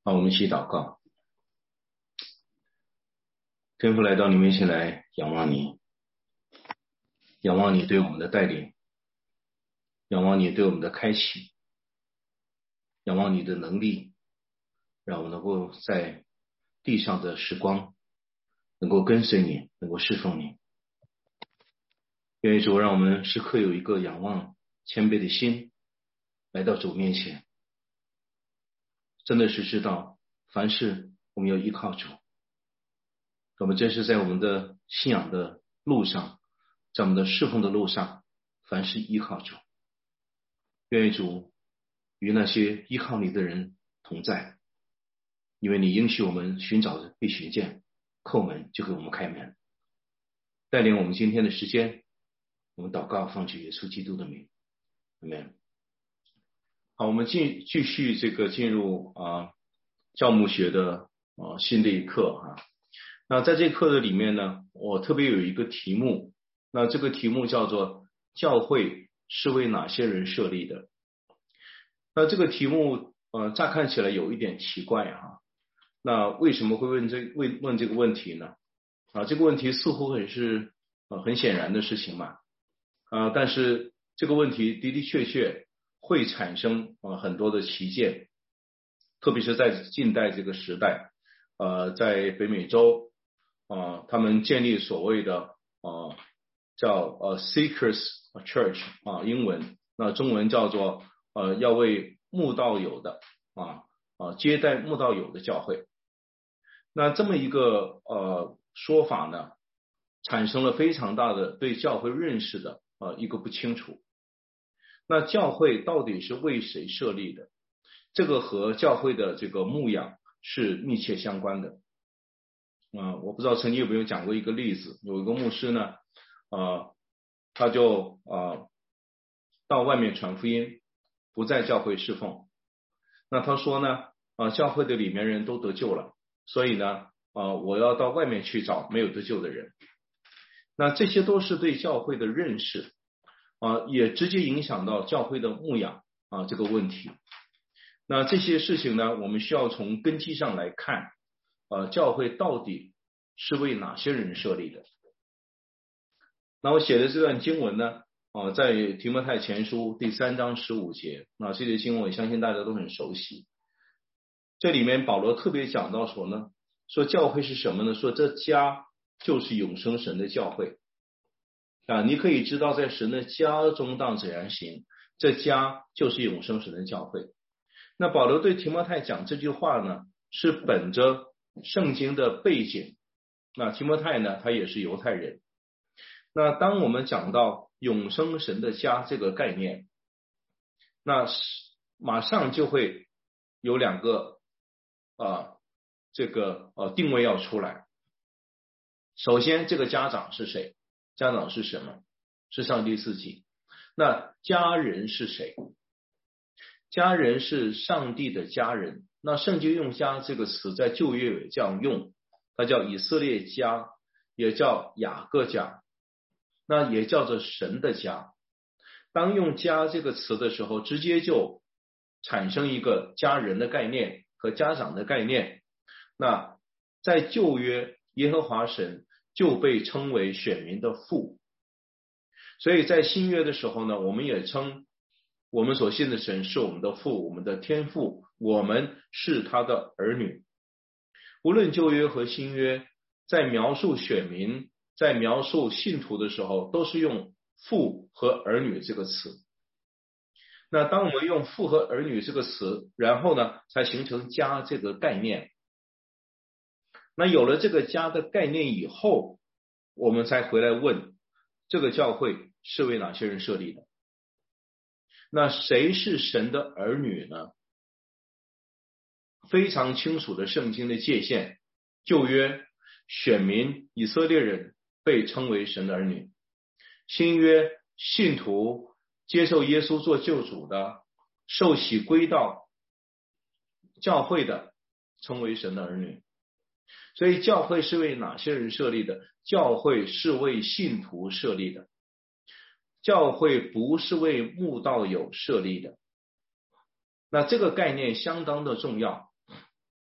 好，我们一起祷告。天父来到你面前来仰望你，仰望你对我们的带领，仰望你对我们的开启，仰望你的能力，让我们能够在地上的时光能够跟随你，能够侍奉你。愿主让我们时刻有一个仰望谦卑的心来到主面前，真的是知道凡事我们要依靠主，我们真是在我们的信仰的路上，在我们的侍奉的路上，凡事依靠主。愿主与那些依靠你的人同在，因为你应许我们寻找被寻见，叩门就给我们开门。带领我们今天的时间，我们祷告奉主耶稣基督的名，阿们。好，我们继续进入教牧学的新的一课啊。那在这课的里面呢，我特别有一个题目，那这个题目叫做教会是为哪些人设立的。那这个题目乍看起来有一点奇怪啊，那为什么会问这个问题呢？这个问题似乎很显然的事情嘛，但是这个问题的的确确会产生很多的歧见，特别是在近代这个时代，在北美洲他们建立所谓的叫Seekers Church 英文，那中文叫做要为慕道友的接待慕道友的教会。那这么一个说法呢，产生了非常大的对教会认识的一个不清楚。那教会到底是为谁设立的？这个和教会的这个牧养是密切相关的。我不知道曾经有没有讲过一个例子，有一个牧师呢，他就到外面传福音，不在教会侍奉。那他说呢，教会的里面人都得救了，所以呢，我要到外面去找没有得救的人。那这些都是对教会的认识，也直接影响到教会的牧养这个问题。那这些事情呢，我们需要从根基上来看，教会到底是为哪些人设立的。那我写的这段经文呢，在提摩太前书第3章15节，那这些经文我相信大家都很熟悉。这里面保罗特别讲到说呢，说教会是什么呢？说这家就是永生神的教会你可以知道在神的家中当怎样行，这家就是永生神的教会。那保罗对提摩太讲这句话呢，是本着圣经的背景。那提摩太呢，他也是犹太人。那当我们讲到永生神的家这个概念，那马上就会有两个定位要出来。首先，这个家长是谁？家长是什么？是上帝自己。那家人是谁？家人是上帝的家人。那圣经用家这个词在旧约也这样用，它叫以色列家，也叫雅各家，那也叫做神的家。当用家这个词的时候，直接就产生一个家人的概念和家长的概念。那在旧约，耶和华神就被称为选民的父，所以在新约的时候呢，我们也称我们所信的神是我们的父，我们的天父，我们是他的儿女。无论旧约和新约，在描述选民，在描述信徒的时候，都是用父和儿女这个词。那当我们用父和儿女这个词，然后呢，才形成家这个概念。那有了这个家的概念以后，我们才回来问，这个教会是为哪些人设立的？那谁是神的儿女呢？非常清楚的圣经的界限，旧约选民以色列人被称为神的儿女，新约信徒接受耶稣做救主的，受洗归到教会的，称为神的儿女。所以教会是为哪些人设立的？教会是为信徒设立的，教会不是为慕道友设立的。那这个概念相当的重要。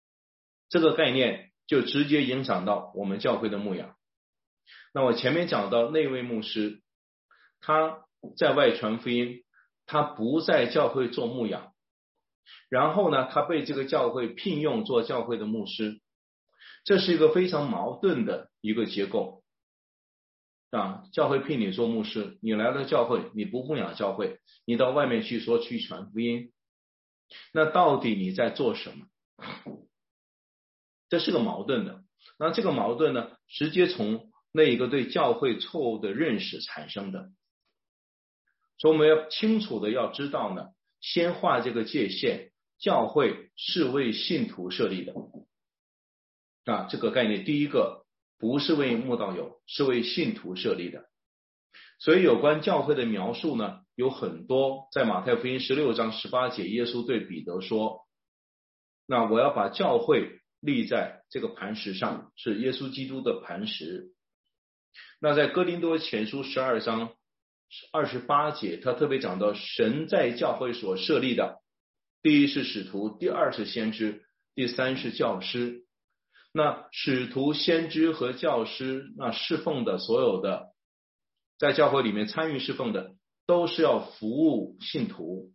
这个概念就直接影响到我们教会的牧养。那我前面讲到那位牧师，他在外传福音，他不在教会做牧养，然后呢，他被这个教会聘用做教会的牧师，这是一个非常矛盾的一个结构啊。教会聘你做牧师，你来了教会，你不牧养教会，你到外面去说去传福音，那到底你在做什么？这是个矛盾的。那这个矛盾呢，直接从那一个对教会错误的认识产生的。所以我们要清楚的要知道呢，先画这个界限，教会是为信徒设立的啊，这个概念第一个不是为慕道友，是为信徒设立的。所以有关教会的描述呢，有很多，在马太福音16章18节，耶稣对彼得说，那我要把教会立在这个磐石上，是耶稣基督的磐石。那在哥林多前书12章28节，他特别讲到神在教会所设立的，第一是使徒，第二是先知，第三是教师。那使徒、先知和教师，那侍奉的所有的在教会里面参与侍奉的，都是要服务信徒，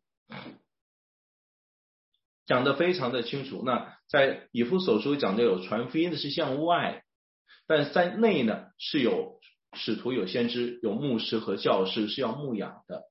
讲得非常的清楚。那在以弗所书讲的有传福音的是向外，但在内呢是有使徒、有先知、有牧师和教师，是要牧养的。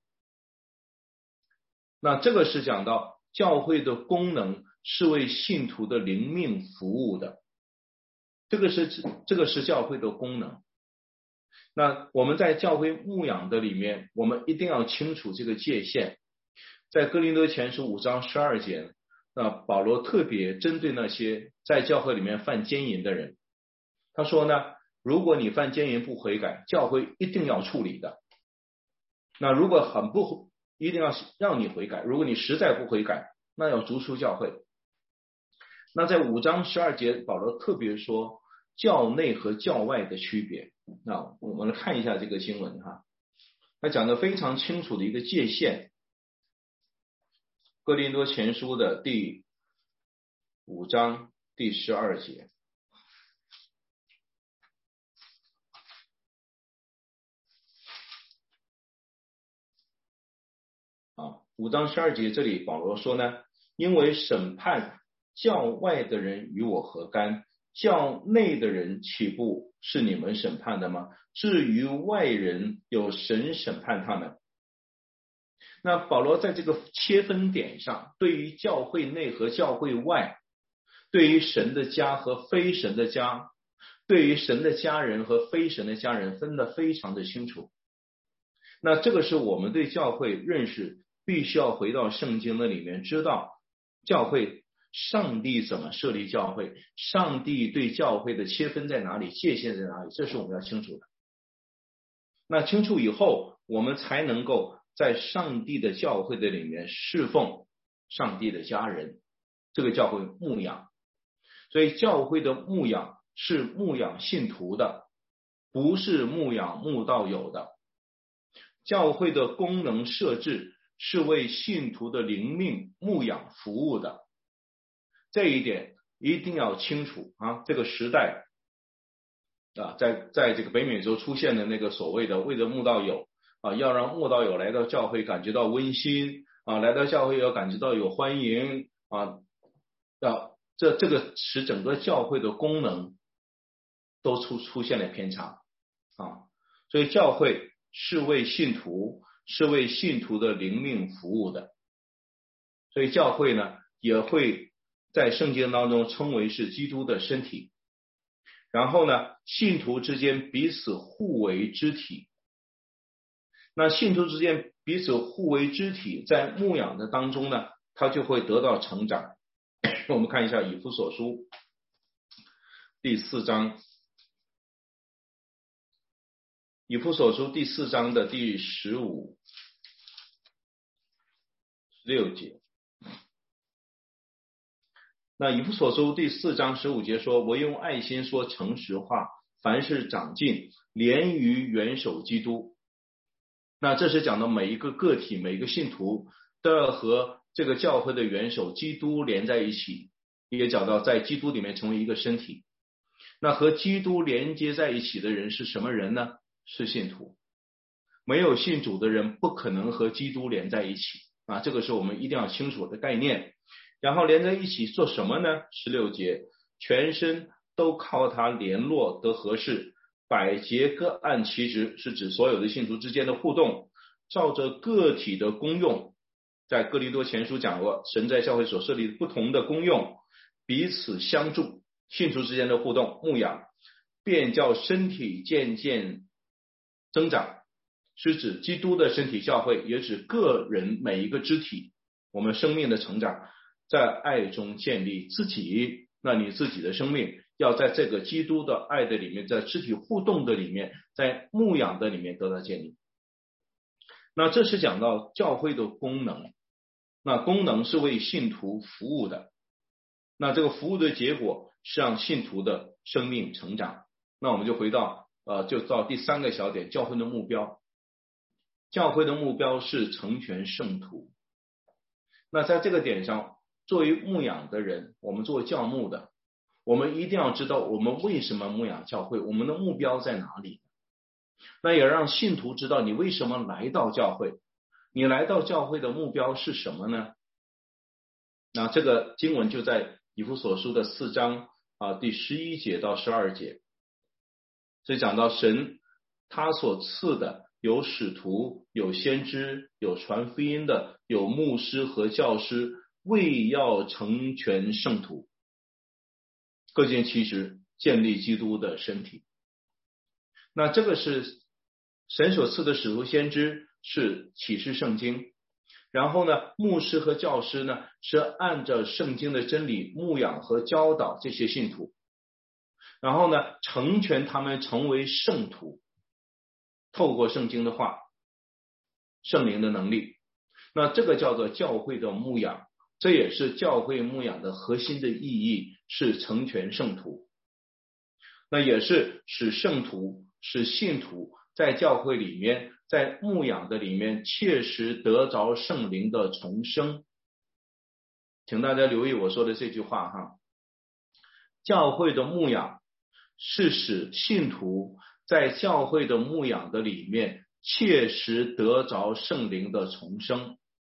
那这个是讲到教会的功能是为信徒的灵命服务的，这个是教会的功能。那我们在教会牧养的里面，我们一定要清楚这个界限。在哥林多前书5章12节，那保罗特别针对那些在教会里面犯奸淫的人，他说呢，如果你犯奸淫不悔改，教会一定要处理的。那如果一定要让你悔改，如果你实在不悔改，那要逐出教会。那在5章12节，保罗特别说教内和教外的区别。那我们来看一下这个经文哈，他讲得非常清楚的一个界限。哥林多前书的第5章第12节。5章12节这里保罗说呢，因为审判教外的人与我何干？教内的人岂不是你们审判的吗？至于外人，有神审判他们。那保罗在这个切分点上，对于教会内和教会外，对于神的家和非神的家，对于神的家人和非神的家人分得非常的清楚。那这个是我们对教会认识必须要回到圣经的里面，知道教会上帝怎么设立教会，上帝对教会的切分在哪里，界限在哪里，这是我们要清楚的。那清楚以后，我们才能够在上帝的教会的里面侍奉上帝的家人，这个教会牧养。所以教会的牧养是牧养信徒的，不是牧养慕道友的。教会的功能设置是为信徒的灵命牧养服务的，这一点一定要清楚啊！这个时代啊，在这个北美洲出现的那个所谓的为了慕道友啊，要让慕道友来到教会感觉到温馨啊，来到教会要感觉到有欢迎啊，这个使整个教会的功能都出现了偏差啊，所以教会是为信徒的灵命服务的，所以教会呢也会在圣经当中称为是基督的身体。然后呢，信徒之间彼此互为肢体。那信徒之间彼此互为肢体，在牧养的当中呢，他就会得到成长。我们看一下以弗所书第4章。以弗所书第4章的第15、16节。那以弗所书第4章15节说，我用爱心说诚实话，凡事长进，连于元首基督。那这是讲到每一个个体，每一个信徒都要和这个教会的元首基督连在一起。 也讲到在基督里面成为一个身体。那和基督连接在一起的人是什么人呢？是信徒。没有信主的人不可能和基督连在一起啊，这个是我们一定要清楚的概念。然后连在一起做什么呢？16节，全身都靠它联络得合适，百节各按其职，是指所有的信徒之间的互动，照着个体的功用，在哥林多前书讲过，神在教会所设立不同的功用，彼此相助，信徒之间的互动牧养，便叫身体渐渐增长，是指基督的身体教会，也指个人每一个肢体，我们生命的成长，在爱中建立自己。那你自己的生命要在这个基督的爱的里面，在肢体互动的里面，在牧养的里面得到建立。那这是讲到教会的功能，那功能是为信徒服务的，那这个服务的结果是让信徒的生命成长。那我们就回到就到第3个小点，教会的目标。教会的目标是成全圣徒。那在这个点上，作为牧养的人，我们作为教牧的，我们一定要知道我们为什么牧养教会，我们的目标在哪里。那也让信徒知道你为什么来到教会，你来到教会的目标是什么呢？那这个经文就在以弗所书的4章第11节到12节，所以讲到神他所赐的有使徒，有先知，有传福音的，有牧师和教师，为要成全圣徒，各尽其职，建立基督的身体。那这个是神所赐的使徒先知，是启示圣经。然后呢，牧师和教师呢，是按照圣经的真理牧养和教导这些信徒，然后呢，成全他们成为圣徒，透过圣经的话，圣灵的能力。那这个叫做教会的牧养，这也是教会牧养的核心的意义，是成全圣徒。那也是使圣徒，使信徒在教会里面，在牧养的里面切实得着圣灵的重生。请大家留意我说的这句话哈，教会的牧养是使信徒在教会的牧养的里面切实得着圣灵的重生。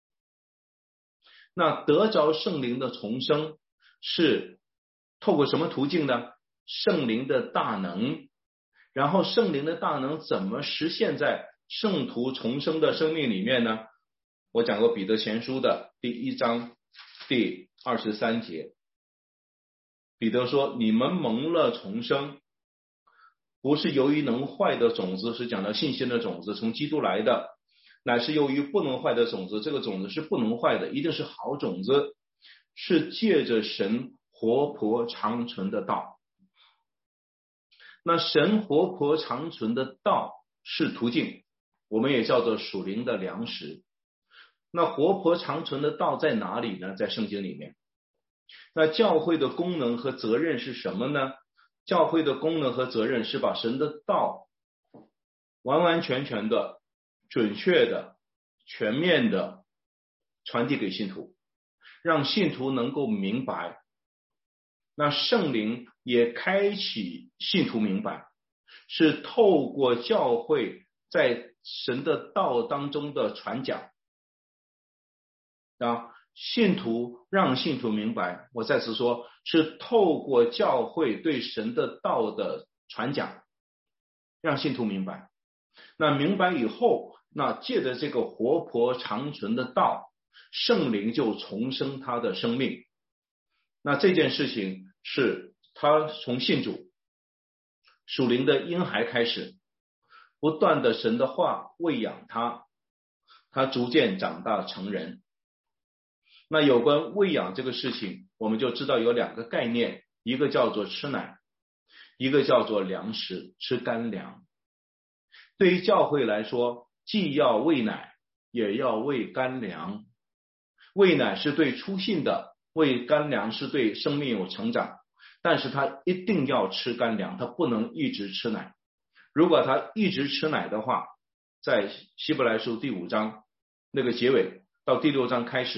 那得着圣灵的重生是透过什么途径呢？圣灵的大能。然后圣灵的大能怎么实现在圣徒重生的生命里面呢？我讲过彼得前书的第1章第23节，彼得说，你们蒙了重生，不是由于能坏的种子，是讲到信心的种子，从基督来的，乃是由于不能坏的种子。这个种子是不能坏的，一定是好种子，是借着神活泼长存的道。那神活泼长存的道是途径，我们也叫做属灵的粮食。那活泼长存的道在哪里呢？在圣经里面。那教会的功能和责任是什么呢？教会的功能和责任是把神的道完完全全的、准确的、全面的传递给信徒，让信徒能够明白。那圣灵也开启信徒明白，是透过教会在神的道当中的传讲信徒让信徒明白，我再次说，是透过教会对神的道的传讲，让信徒明白。那明白以后，那借着这个活泼长存的道，圣灵就重生他的生命。那这件事情是他从信主属灵的婴孩开始，不断的神的话喂养他，他逐渐长大成人。那有关喂养这个事情，我们就知道有2个概念，一个叫做吃奶，一个叫做粮食，吃干粮。对于教会来说，既要喂奶，也要喂干粮。喂奶是对初信的，喂干粮是对生命有成长，但是他一定要吃干粮，他不能一直吃奶。如果他一直吃奶的话，在希伯来书第5章那个结尾到第6章开始，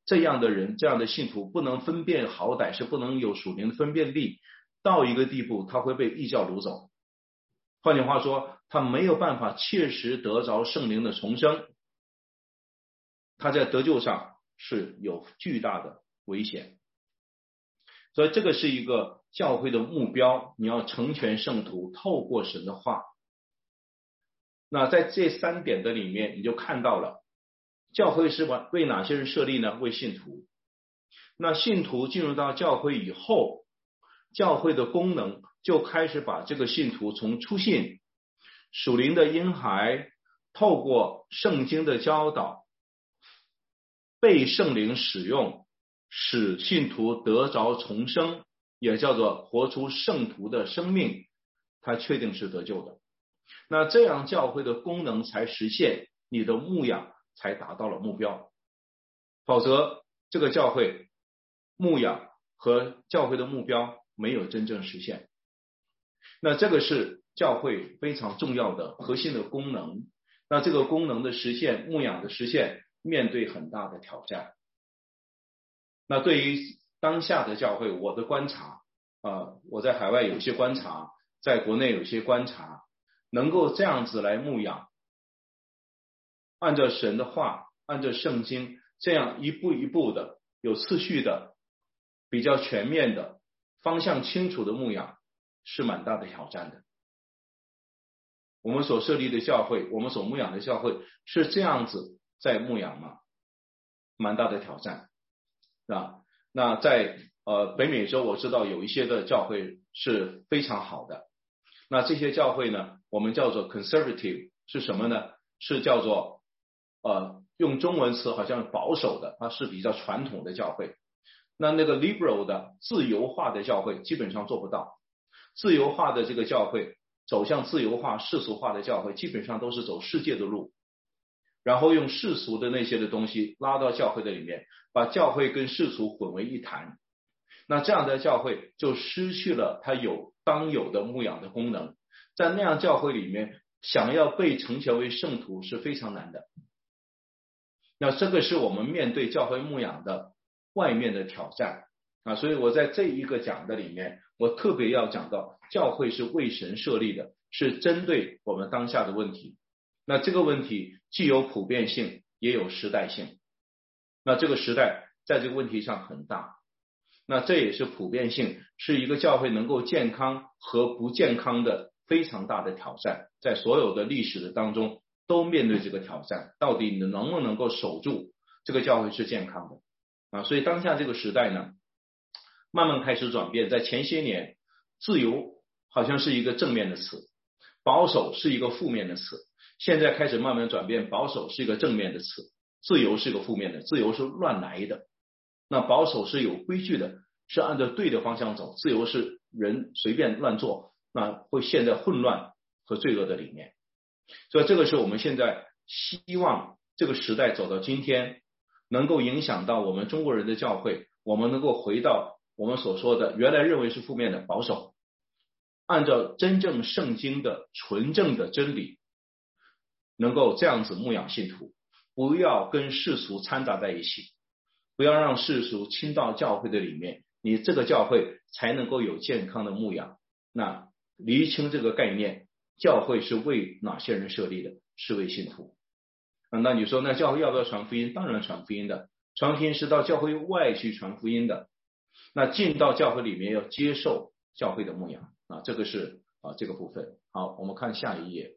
这样的人，这样的信徒不能分辨好歹，是不能有属灵的分辨力，到一个地步他会被异教掳走。换句话说，他没有办法切实得着圣灵的重生，他在得救上是有巨大的危险。所以这个是一个教会的目标，你要成全圣徒，透过神的话。那在这3点的里面，你就看到了教会是为哪些人设立呢？为信徒。那信徒进入到教会以后，教会的功能就开始把这个信徒从初信、属灵的婴孩，透过圣经的教导，被圣灵使用，使信徒得着重生，也叫做活出圣徒的生命，他确定是得救的。那这样教会的功能才实现，你的牧养才达到了目标。否则这个教会牧养和教会的目标没有真正实现。那这个是教会非常重要的核心的功能。那这个功能的实现，牧养的实现，面对很大的挑战。那对于当下的教会，我的观察我在海外有些观察，在国内有些观察，能够这样子来牧养，按照神的话，按照圣经，这样一步一步的有次序的比较全面的方向清楚的牧养，是蛮大的挑战的。我们所设立的教会，我们所牧养的教会是这样子在牧养吗？蛮大的挑战。那在北美洲我知道有一些的教会是非常好的。那这些教会呢，我们叫做 conservative， 是什么呢？是叫做用中文词好像保守的，它是比较传统的教会。那个 liberal 的自由化的教会基本上做不到。自由化的这个教会，走向自由化世俗化的教会，基本上都是走世界的路，然后用世俗的那些的东西拉到教会的里面，把教会跟世俗混为一谈。那这样的教会就失去了它当有的牧养的功能。在那样教会里面，想要被成全为圣徒是非常难的。那这个是我们面对教会牧养的外面的挑战所以我在这一个讲的里面，我特别要讲到教会是为神设立的，是针对我们当下的问题。那这个问题既有普遍性，也有时代性。那这个时代在这个问题上很大，那这也是普遍性，是一个教会能够健康和不健康的非常大的挑战。在所有的历史的当中都面对这个挑战，到底你能不能够守住这个教会是健康的所以当下这个时代呢，慢慢开始转变。在前些年，自由好像是一个正面的词，保守是一个负面的词。现在开始慢慢转变，保守是一个正面的词，自由是一个负面的，自由是乱来的。那保守是有规矩的，是按照对的方向走，自由是人随便乱做，那会陷在混乱和罪恶的里面。所以这个是我们现在希望这个时代走到今天，能够影响到我们中国人的教会，我们能够回到我们所说的原来认为是负面的保守，按照真正圣经的纯正的真理，能够这样子牧养信徒，不要跟世俗掺杂在一起，不要让世俗侵到教会的里面，你这个教会才能够有健康的牧养。那厘清这个概念，教会是为哪些人设立的？是为信徒。那你说那教会要不要传福音？当然传福音的，传福音是到教会外去传福音的。那进到教会里面要接受教会的牧养这个是这个部分。好，我们看下一页。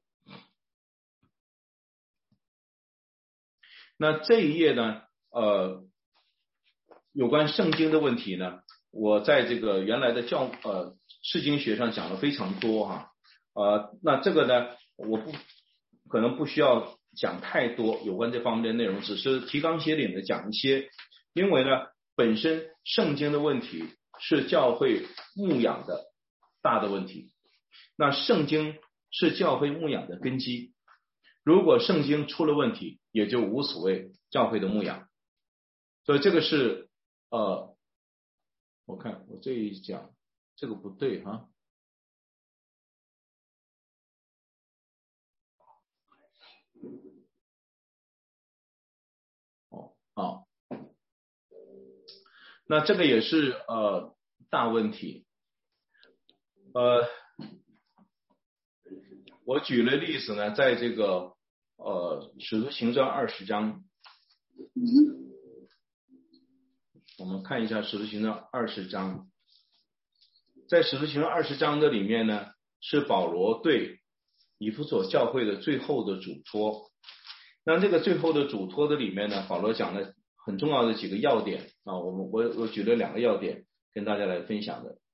那这一页呢有关圣经的问题呢，我在这个原来的释经学上讲了非常多那这个呢我可能不需要讲太多有关这方面的内容，只是提纲挈领的讲一些。因为呢本身圣经的问题是教会牧养的大的问题，那圣经是教会牧养的根基，如果圣经出了问题，也就无所谓教会的牧养。所以这个是我看我这一讲这个不对那这个也是大问题。我举了例子呢，在这个使徒行传20章，我们看一下使徒行传20章。在使徒行传20章的里面呢，是保罗对以弗所教会的最后的嘱托。那这个最后的嘱托的里面呢，保罗讲了很重要的几个要点啊，我举了2个要点跟大家来分享的。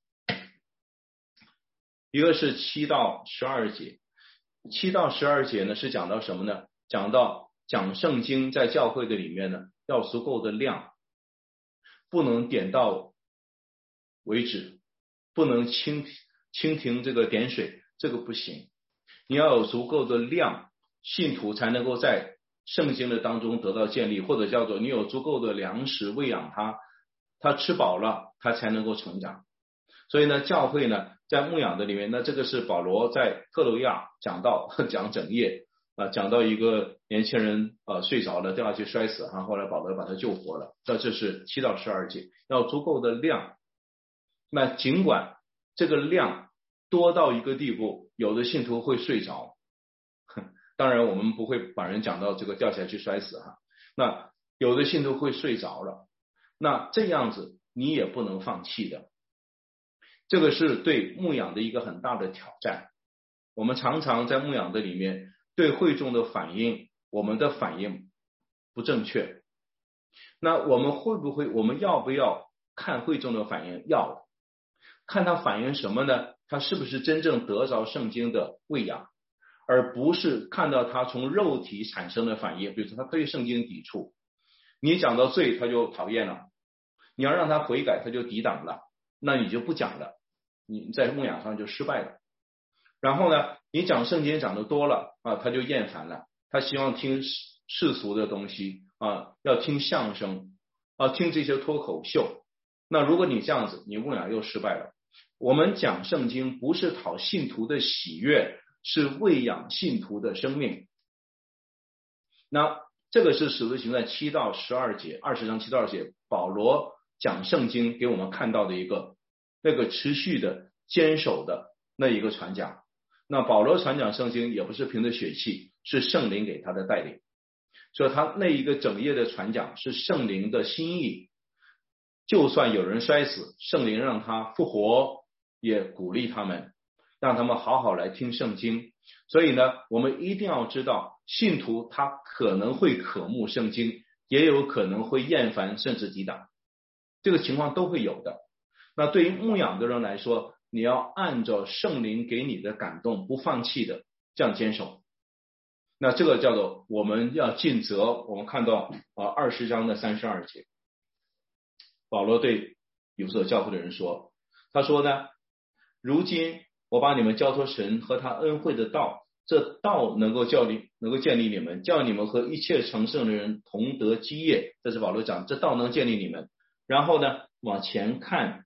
一个是7到12节，7到12节呢是讲到什么呢？讲圣经在教会的里面呢要足够的量，不能点到为止，不能蜻蜓这个点水，这个不行。你要有足够的量，信徒才能够在圣经的当中得到建立，或者叫做你有足够的粮食喂养他吃饱了，他才能够成长。所以呢，教会呢在牧养的里面，那这个是保罗在特罗亚讲整夜讲到一个年轻人睡着了，掉下去摔死，后来保罗把他救活了。这是7到12节，要足够的量。那尽管这个量多到一个地步，有的信徒会睡着，当然我们不会把人讲到这个掉下去摔死那有的信徒会睡着了，那这样子你也不能放弃的。这个是对牧养的一个很大的挑战。我们常常在牧养的里面对会众的反应，我们的反应不正确。那我们要不要看会众的反应？要。看他反映什么呢？他是不是真正得着圣经的喂养，而不是看到他从肉体产生的反应。比如说他对圣经抵触，你讲到罪他就讨厌了，你要让他悔改他就抵挡了，那你就不讲了，你在牧养上就失败了。然后呢，你讲圣经讲的多了他就厌烦了，他希望听世俗的东西要听相声听这些脱口秀。那如果你这样子，你牧养又失败了。我们讲圣经不是讨信徒的喜悦，是喂养信徒的生命。那这个是使徒行传7到12节，20章7到12节，保罗讲圣经给我们看到的一个那个持续的坚守的那一个传讲。那保罗传讲圣经也不是凭着血气，是圣灵给他的带领，所以他那一个整夜的传讲是圣灵的心意。就算有人摔死，圣灵让他复活，也鼓励他们，让他们好好来听圣经。所以呢，我们一定要知道，信徒他可能会渴慕圣经，也有可能会厌烦甚至抵挡，这个情况都会有的。那对于牧养的人来说，你要按照圣灵给你的感动，不放弃的这样坚守。那这个叫做我们要尽责。我们看到20章的32节，保罗对以弗所教会的人说，他说呢，如今我把你们交托神和他恩惠的道，这道能够建立你们，叫你们和一切成圣的人同得基业。这是保罗讲，这道能建立你们。然后呢，往前看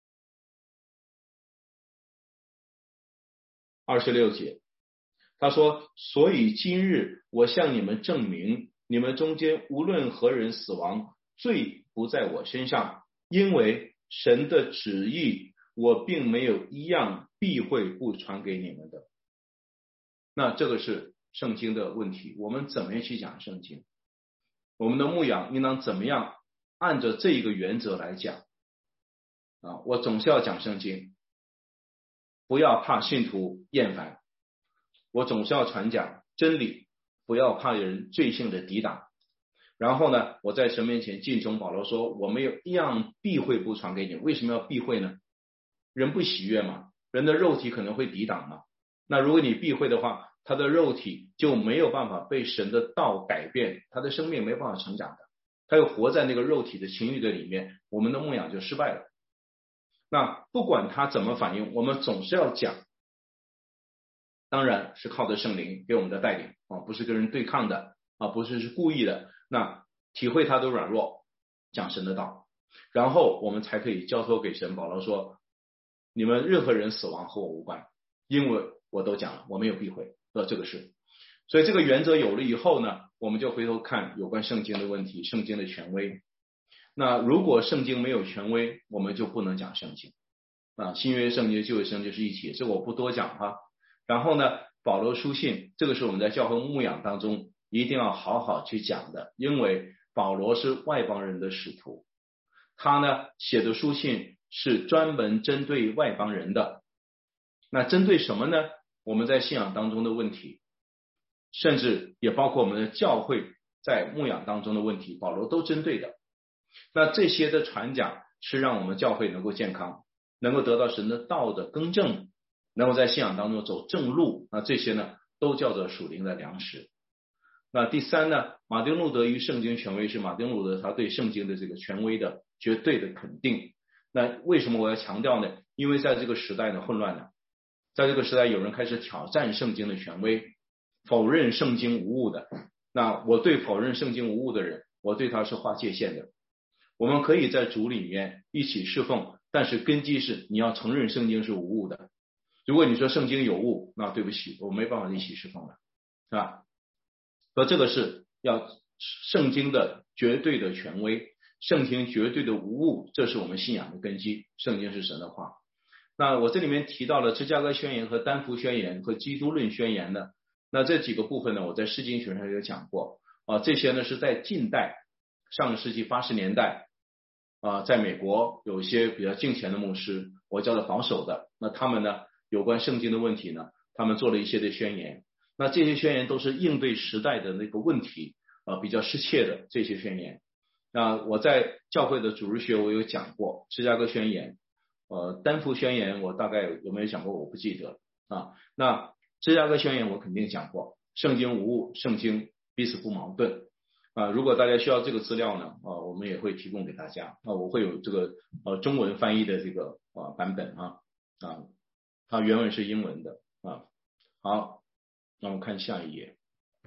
26节，他说，所以今日我向你们证明，你们中间无论何人死亡，罪不在我身上，因为神的旨意我并没有一样避讳不传给你们的。那这个是圣经的问题，我们怎么样去讲圣经？我们的牧养应当怎么样按照这一个原则来讲我总是要讲圣经，不要怕信徒厌烦，我总是要传讲真理，不要怕人罪性的抵挡。然后呢，我在神面前尽忠。保罗说，我没有一样避讳不传给你们。为什么要避讳呢？人不喜悦嘛，人的肉体可能会抵挡嘛。那如果你避讳的话，他的肉体就没有办法被神的道改变，他的生命没办法成长的，他又活在那个肉体的情欲的里面，我们的牧养就失败了。那不管他怎么反应，我们总是要讲，当然是靠着圣灵给我们的带领不是跟人对抗的不是故意的。那体会他的软弱，讲神的道，然后我们才可以交托给神。保罗说，你们任何人死亡和我无关，因为我都讲了，我没有避讳这个事。所以这个原则有了以后呢，我们就回头看有关圣经的问题，圣经的权威。 那如果圣经没有权威，我们就不能讲圣经啊。新约圣经、旧约圣经是一体，这我不多讲哈。然后呢，保罗书信，这个是我们在教会牧养当中一定要好好去讲的，因为保罗是外邦人的使徒，他呢写的书信是专门针对外邦人的。那针对什么呢？我们在信仰当中的问题，甚至也包括我们的教会在牧养当中的问题，保罗都针对的。那这些的传讲是让我们教会能够健康，能够得到神的道的更正，能够在信仰当中走正路，那这些呢都叫做属灵的粮食。那第三呢，马丁路德与圣经权威是马丁路德他对圣经的这个权威的绝对的肯定。那为什么我要强调呢？因为在这个时代的混乱呢，在这个时代有人开始挑战圣经的权威，否认圣经无误的。那我对否认圣经无误的人，我对他是划界限的。我们可以在主里面一起侍奉，但是根基是你要承认圣经是无误的。如果你说圣经有误，那对不起，我没办法一起侍奉了，是吧？所以这个是要圣经的绝对的权威，圣经绝对的无误，这是我们信仰的根基。圣经是神的话。那我这里面提到了芝加哥宣言和丹佛宣言和基督论宣言呢，那这几个部分呢，我在释经学上有讲过啊。这些呢是在近代上个世纪80年代啊，在美国有一些比较敬虔的牧师，我叫做保守的，那他们呢有关圣经的问题呢，他们做了一些的宣言。那这些宣言都是应对时代的那个问题比较适切的这些宣言。那我在教会的主日学我有讲过芝加哥宣言，丹佛宣言我大概有没有讲过我不记得啊。那芝加哥宣言我肯定讲过，圣经无误，圣经彼此不矛盾啊。如果大家需要这个资料呢我们也会提供给大家啊。我会有这个中文翻译的这个版本它原文是英文的啊。好，那我们看下一页。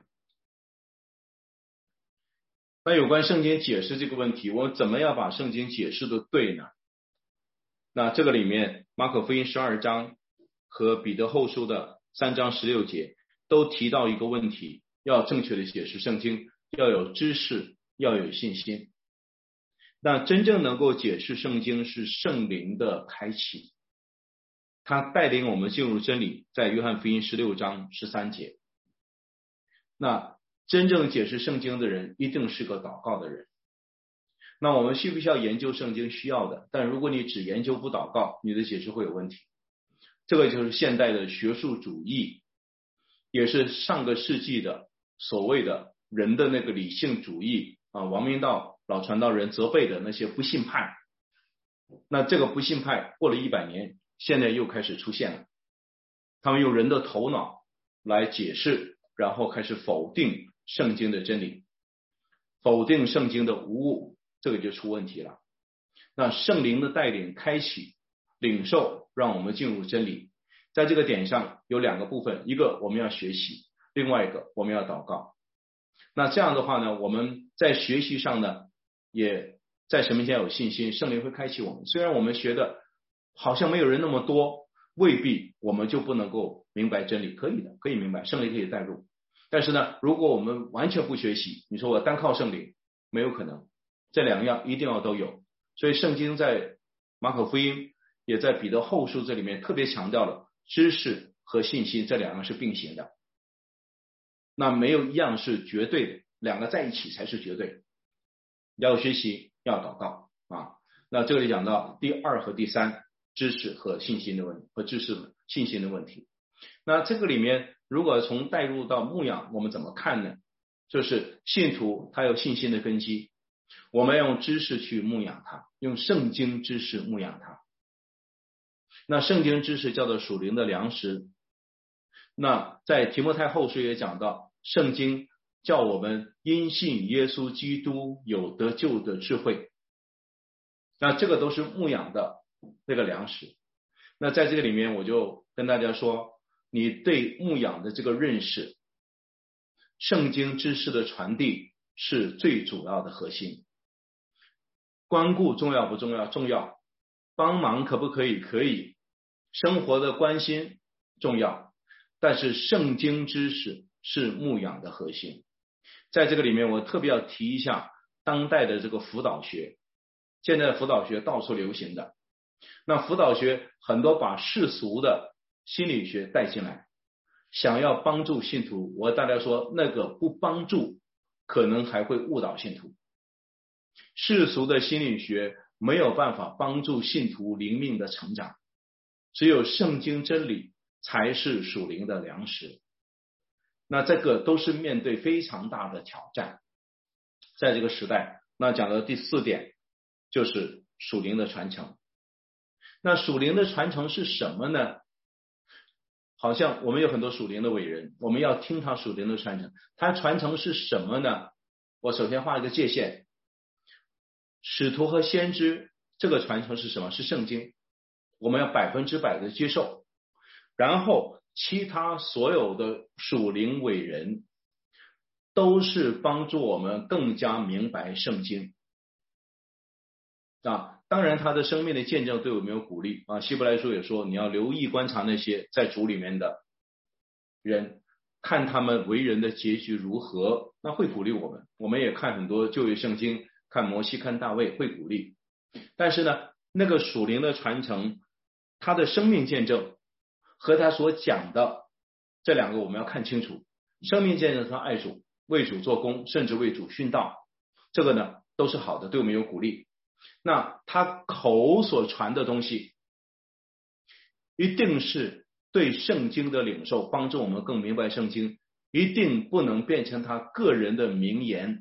那有关圣经解释这个问题，我怎么样把圣经解释的对呢？那这个里面马可福音12章和彼得后书的3章16节都提到一个问题，要正确的解释圣经，要有知识，要有信心。那真正能够解释圣经是圣灵的开启，他带领我们进入真理，在约翰福音16章13节。那真正解释圣经的人一定是个祷告的人。那我们需不需要研究圣经？需要的，但如果你只研究不祷告，你的解释会有问题。这个就是现代的学术主义，也是上个世纪的所谓的人的那个理性主义王明道老传道人责备的那些不信派。那这个不信派过了100年，现在又开始出现了，他们用人的头脑来解释，然后开始否定圣经的真理，否定圣经的无误，这个就出问题了。那圣灵的带领开启领受，让我们进入真理。在这个点上有2个部分，一个我们要学习，另外一个我们要祷告。那这样的话呢，我们在学习上呢也在神面前有信心，圣灵会开启我们。虽然我们学的好像没有人那么多，未必我们就不能够明白真理，可以的，可以明白，圣灵可以带入。但是呢，如果我们完全不学习，你说我单靠圣灵，没有可能，这2样一定要都有。所以圣经在马可福音也在彼得后书这里面特别强调了知识和信心这2样是并行的，那没有一样是绝对的，2个在一起才是绝对。要学习，要祷告那这里讲到第2和第3，知识和信心的问题，和知识信心的问题。那这个里面如果从带入到牧养，我们怎么看呢？就是信徒他有信心的根基，我们要用知识去牧养他，用圣经知识牧养他。那圣经知识叫做属灵的粮食。那在提摩太后书也讲到，圣经叫我们因信耶稣基督有得救的智慧。那这个都是牧养的那个粮食。那在这个里面我就跟大家说，你对牧养的这个认识，圣经知识的传递是最主要的核心。关顾重要不重要？重要。帮忙可不可以？可以。生活的关心重要，但是圣经知识是牧养的核心。在这个里面我特别要提一下当代的这个辅导学现在辅导学到处流行的，那辅导学很多把世俗的心理学带进来，想要帮助信徒，我大家说那个不帮助，可能还会误导信徒。世俗的心理学没有办法帮助信徒灵命的成长，只有圣经真理才是属灵的粮食。那这个都是面对非常大的挑战，在这个时代。那讲的第4点就是属灵的传承。那属灵的传承是什么呢？好像我们有很多属灵的伟人，我们要听他属灵的传承。他传承是什么呢？我首先画一个界限，使徒和先知这个传承是什么？是圣经，我们要100%的接受。然后其他所有的属灵伟人都是帮助我们更加明白圣经啊。当然他的生命的见证对我们有鼓励啊。希伯来书也说，你要留意观察那些在主里面的人，看他们为人的结局如何，那会鼓励我们。我们也看很多旧约圣经，看摩西，看大卫，会鼓励。但是呢，那个属灵的传承，他的生命见证和他所讲的这两个我们要看清楚。生命见证他爱主，为主做工，甚至为主殉道，这个呢都是好的，对我们有鼓励。那他口所传的东西一定是对圣经的领受，帮助我们更明白圣经，一定不能变成他个人的名言。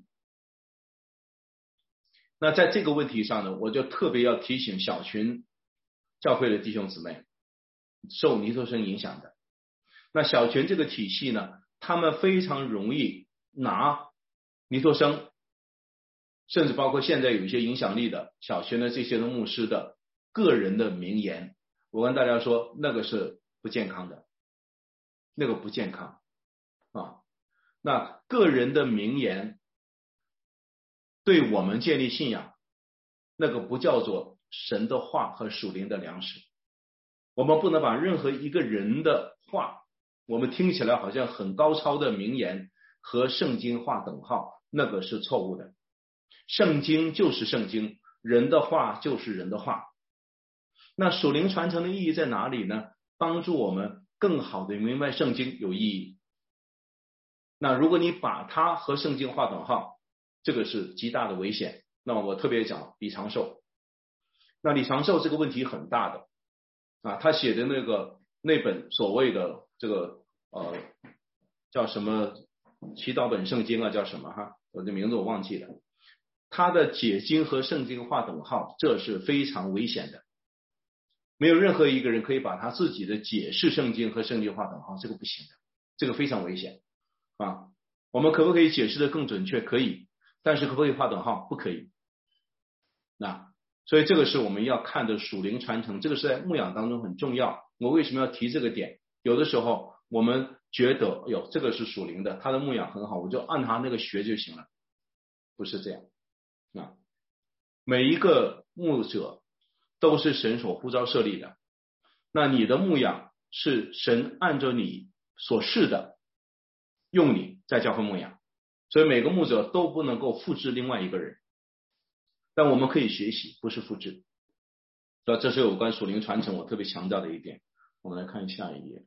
那在这个问题上呢，我就特别要提醒小群教会的弟兄姊妹，受尼托生影响的。那小群这个体系呢，他们非常容易拿尼托生，甚至包括现在有一些影响力的小群的这些的牧师的个人的名言，我跟大家说，那个是不健康的，那个不健康啊。那个人的名言对我们建立信仰，那个不叫做神的话和属灵的粮食。我们不能把任何一个人的话，我们听起来好像很高超的名言和圣经画等号，那个是错误的。圣经就是圣经，人的话就是人的话。那属灵传承的意义在哪里呢？帮助我们更好的明白圣经有意义。那如果你把它和圣经画等号，这个是极大的危险。那我特别讲李长寿。那李长寿这个问题很大的啊，他写的那本所谓的这个叫什么祈祷本圣经啊，叫什么哈？我的名字我忘记了。他的解经和圣经画等号，这是非常危险的。没有任何一个人可以把他自己的解释圣经和圣经画等号，这个不行的，这个非常危险啊。我们可不可以解释的更准确？可以，但是可不可以画等号？不可以。那所以这个是我们要看的属灵传承，这个是在牧养当中很重要。我为什么要提这个点？有的时候我们觉得这个是属灵的，他的牧养很好，我就按他那个学就行了，不是这样啊。每一个牧者都是神所呼召设立的，那你的牧养是神按照你所示的用你在教会牧养，所以每个牧者都不能够复制另外一个人，但我们可以学习，不是复制。这是有关属灵传承我特别强调的一点。我们来看下一页。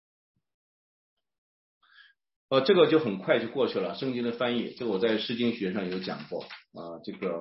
这个就很快就过去了。圣经的翻译，这个我在诗经学上有讲过这个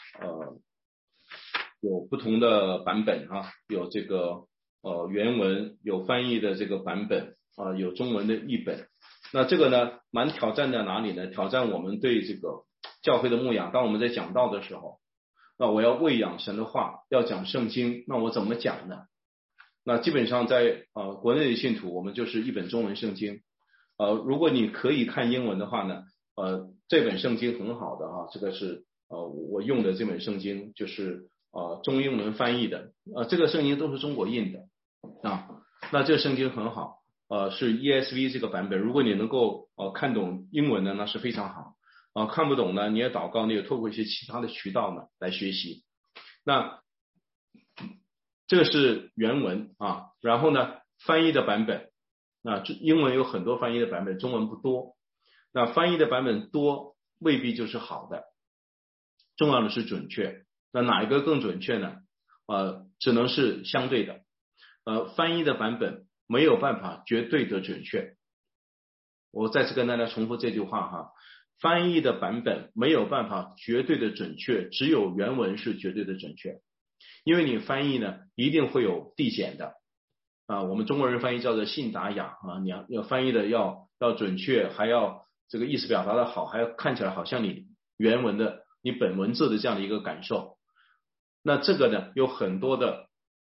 有不同的版本啊，有这个原文，有翻译的这个版本有中文的译本。那这个呢，蛮挑战在哪里呢？挑战我们对这个教会的牧养。当我们在讲道的时候，那我要喂养神的话，要讲圣经，那我怎么讲呢？那基本上在国内的信徒，我们就是一本中文圣经。如果你可以看英文的话呢，这本圣经很好的这个是我用的这本圣经，就是中英文翻译的，这个圣经都是中国印的那这个圣经很好，是 ESV 这个版本。如果你能够看懂英文呢，那是非常好看不懂呢，你也祷告，你也透过一些其他的渠道呢来学习。那这个是原文然后呢翻译的版本，英文有很多翻译的版本，中文不多。那翻译的版本多未必就是好的，重要的是准确。 那哪一个更准确呢？只能是相对的。翻译的版本没有办法绝对的准确。我再次跟大家重复这句话哈，翻译的版本没有办法绝对的准确，只有原文是绝对的准确。因为你翻译呢，一定会有递减的我们中国人翻译叫做信达雅你要翻译的要准确，还要这个意思表达的好，还要看起来好像你原文的你本文字的这样的一个感受。那这个呢，有很多的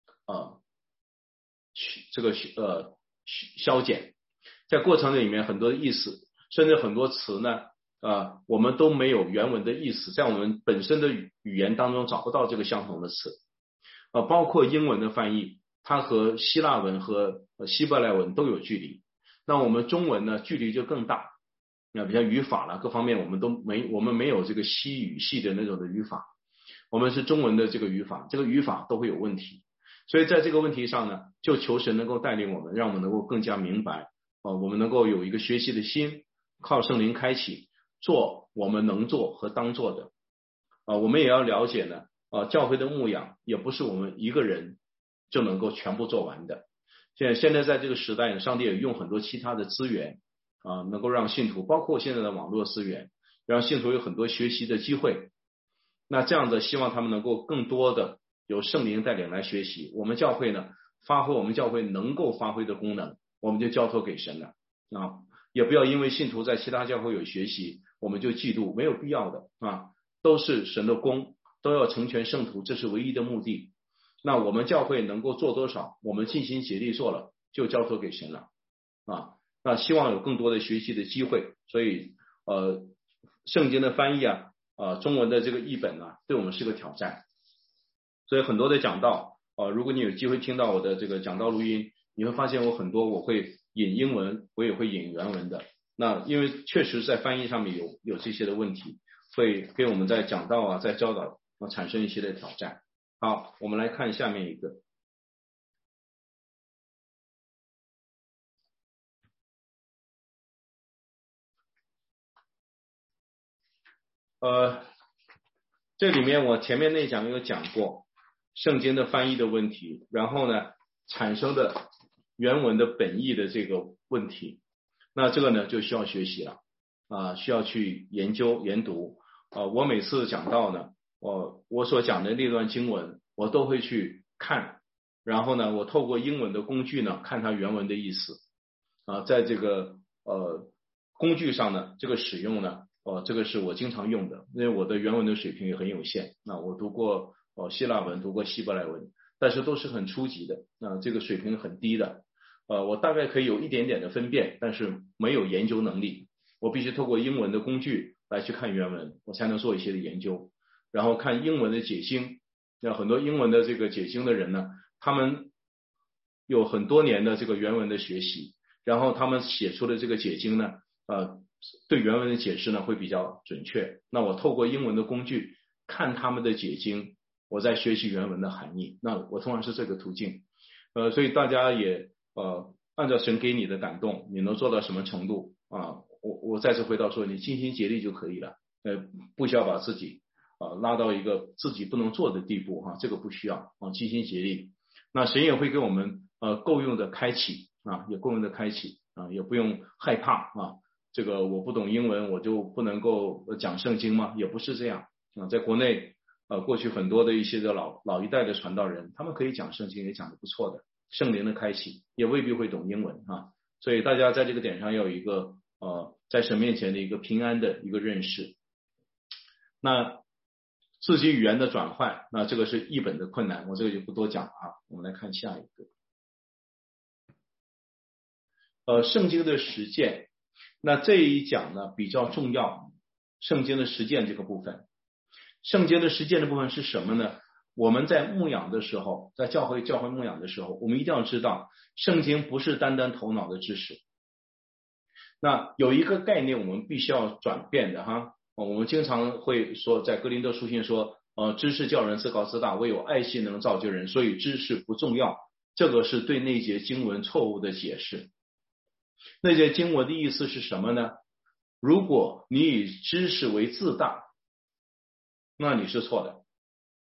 这个消减，在过程里面很多的意思，甚至很多词呢我们都没有原文的意思，在我们本身的语言当中找不到这个相同的词包括英文的翻译，它和希腊文和希伯来文都有距离。那我们中文呢，距离就更大。比如语法了各方面，我们没有这个西语系的那种的语法，我们是中文的这个语法，这个语法都会有问题。所以在这个问题上呢，就求神能够带领我们，让我们能够更加明白我们能够有一个学习的心，靠圣灵开启，做我们能做和当做的我们也要了解呢教会的牧养也不是我们一个人就能够全部做完的。现在在这个时代，上帝也用很多其他的资源能够让信徒，包括现在的网络资源，让信徒有很多学习的机会。那这样的希望他们能够更多的由圣灵带领来学习。我们教会呢，发挥我们教会能够发挥的功能，我们就交托给神了也不要因为信徒在其他教会有学习，我们就嫉妒，没有必要的都是神的工，都要成全圣徒，这是唯一的目的。那我们教会能够做多少，我们尽心竭力做了，就交托给神了那希望有更多的学习的机会。所以圣经的翻译中文的这个译本对我们是个挑战。所以很多的讲道如果你有机会听到我的这个讲道录音，你会发现我很多我会引英文，我也会引原文的。那因为确实在翻译上面有这些的问题，会给我们在讲道在教导产生一些的挑战。好，我们来看下面一个。这里面我前面那讲有讲过圣经的翻译的问题，然后呢产生的原文的本意的这个问题。那这个呢就需要学习了需要去研究研读我每次讲到呢我所讲的那段经文我都会去看，然后呢我透过英文的工具呢看它原文的意思在这个工具上呢这个使用呢这个是我经常用的，因为我的原文的水平也很有限我读过希腊文，读过希伯来文，但是都是很初级的这个水平很低的我大概可以有一点点的分辨，但是没有研究能力，我必须透过英文的工具来去看原文，我才能做一些的研究，然后看英文的解经。很多英文的这个解经的人呢，他们有很多年的这个原文的学习，然后他们写出的这个解经呢对原文的解释呢会比较准确。那我透过英文的工具看他们的解经，我在学习原文的含义，那我通常是这个途径所以大家也按照神给你的感动，你能做到什么程度我再次回到说，你尽心竭力就可以了不需要把自己拉到一个自己不能做的地步这个不需要尽心竭力。那神也会给我们够用的开启也够用的开启也不用害怕这个我不懂英文我就不能够讲圣经吗？也不是这样在国内过去很多的一些的老一代的传道人，他们可以讲圣经，也讲得不错的，圣灵的开启，也未必会懂英文所以大家在这个点上要有一个在神面前的一个平安的一个认识。那自己语言的转换，那这个是译本的困难，我这个就不多讲我们来看下一个圣经的实践。那这一讲呢比较重要，圣经的实践这个部分。圣经的实践的部分是什么呢？我们在牧养的时候，在教会牧养的时候，我们一定要知道圣经不是单单头脑的知识。那有一个概念我们必须要转变的我们经常会说，在哥林多书信说知识叫人自高自大，唯有爱心能造就人，所以知识不重要。这个是对那节经文错误的解释。那节经文的意思是什么呢？如果你以知识为自大，那你是错的。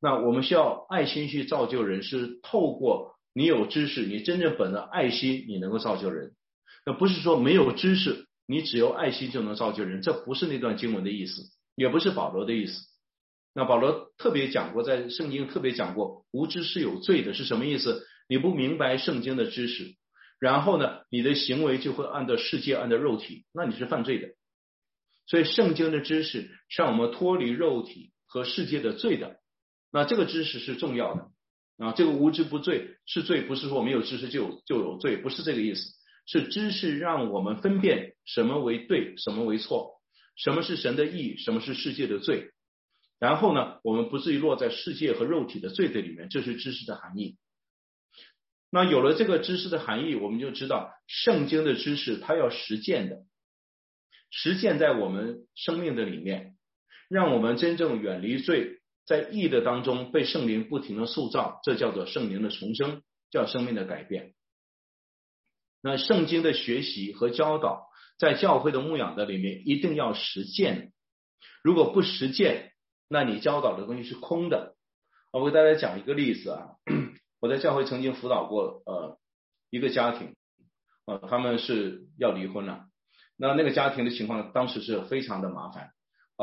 那我们需要爱心去造就人，是透过你有知识，你真正本着爱心，你能够造就人。那不是说没有知识，你只有爱心就能造就人，这不是那段经文的意思，也不是保罗的意思。那保罗特别讲过，在圣经特别讲过，无知是有罪的，是什么意思？你不明白圣经的知识，然后呢，你的行为就会按照世界，按照肉体，那你是犯罪的。所以圣经的知识是让我们脱离肉体和世界的罪的，那这个知识是重要的啊。这个无知不罪是罪，不是说没有知识就有罪，不是这个意思，是知识让我们分辨什么为对，什么为错，什么是神的义，什么是世界的罪。然后呢，我们不至于落在世界和肉体的罪的里面，这是知识的含义。那有了这个知识的含义，我们就知道圣经的知识它要实践的，实践在我们生命的里面，让我们真正远离罪，在义的当中被圣灵不停的塑造，这叫做圣灵的重生，叫生命的改变。那圣经的学习和教导在教会的牧养的里面一定要实践，如果不实践，那你教导的东西是空的。我给大家讲一个例子啊，我在教会曾经辅导过一个家庭，他们是要离婚了。那个家庭的情况当时是非常的麻烦，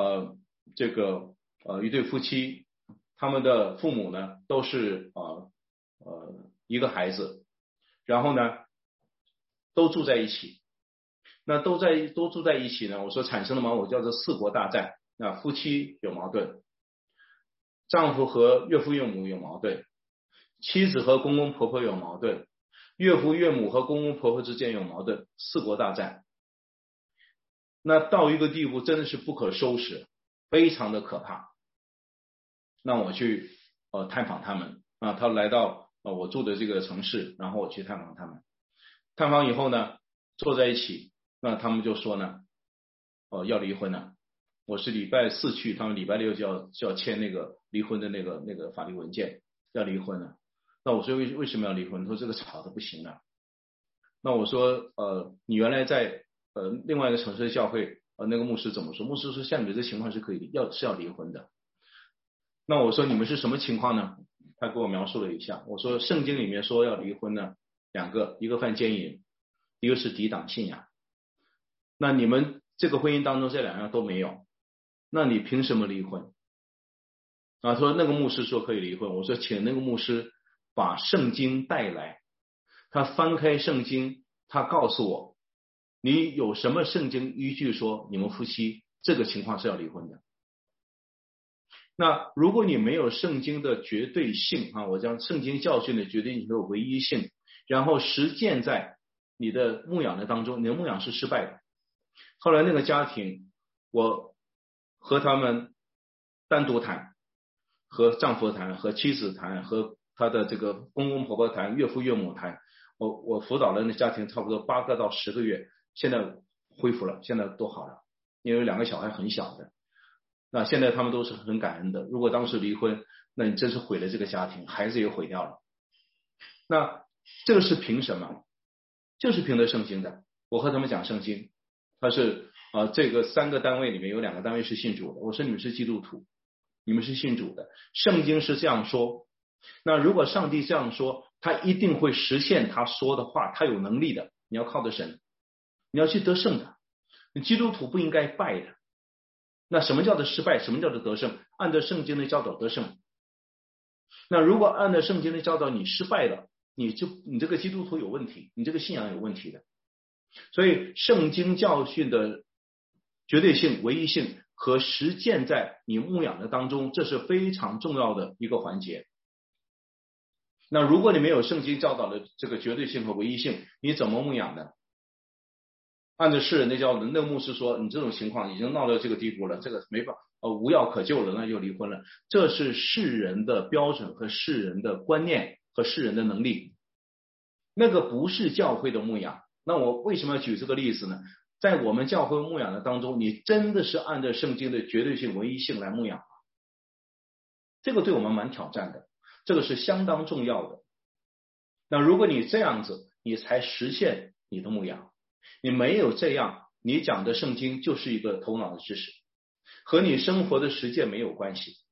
一对夫妻，他们的父母呢都是一个孩子，然后呢都住在一起。那都住在一起呢，我说产生的矛盾叫做四国大战。那夫妻有矛盾，丈夫和岳父岳母有矛盾，妻子和公公婆婆有矛盾，岳父岳母和公公婆婆之间有矛盾，四国大战。那到一个地步真的是不可收拾，非常的可怕。那我去探访他们啊，他来到我住的这个城市，然后我去探访他们。探访以后呢，坐在一起，那他们就说呢，要离婚了。我是礼拜四去，他们礼拜六就要签那个离婚的那个法律文件，要离婚了。那我说为什么要离婚？他说这个吵得不行了。那我说你原来在另外一个城市的教会那个牧师怎么说？牧师说像你们这情况是要离婚的。那我说你们是什么情况呢？他给我描述了一下。我说圣经里面说要离婚呢，两个，一个犯奸淫，一个是抵挡信仰。那你们这个婚姻当中这两样都没有，那你凭什么离婚？啊，说那个牧师说可以离婚。我说请那个牧师把圣经带来，他翻开圣经，他告诉我你有什么圣经依据说你们夫妻这个情况是要离婚的。那如果你没有圣经的绝对性啊，我将圣经教训的绝对性和唯一性，然后实践在你的牧养的当中，你的牧养是失败的。后来那个家庭，我和他们单独谈，和丈夫谈，和妻子谈，和他的这个公公婆婆谈，岳父岳母谈。我辅导了那家庭差不多8个到10个月，现在恢复了，现在都好了，因为2个小孩很小的。那现在他们都是很感恩的。如果当时离婚，那你真是毁了这个家庭，孩子也毁掉了。那这个是凭什么？就是凭着圣经的。我和他们讲圣经，他是这个3个单位里面有2个单位是信主的。我说你们是基督徒，你们是信主的，圣经是这样说。那如果上帝这样说，他一定会实现他说的话，他有能力的。你要靠着神，你要去得胜的。基督徒不应该败的。那什么叫做失败？什么叫做得胜？按照圣经的教导得胜。那如果按照圣经的教导你失败了，你这个基督徒有问题，你这个信仰有问题的。所以圣经教训的绝对性、唯一性和实践在你牧养的当中，这是非常重要的一个环节。那如果你没有圣经教导的这个绝对性和唯一性，你怎么牧养呢？按照世人的教导，那个牧师说你这种情况已经闹到这个地步了，这个没办法无药可救了，那就离婚了。这是世人的标准和世人的观念和世人的能力，那个不是教会的牧养。那我为什么要举这个例子呢？在我们教会牧养的当中，你真的是按照圣经的绝对性、唯一性来牧养吗？这个对我们蛮挑战的，这个是相当重要的。那如果你这样子，你才实现你的牧养。你没有这样，你讲的圣经就是一个头脑的知识，和你生活的实践没有关系。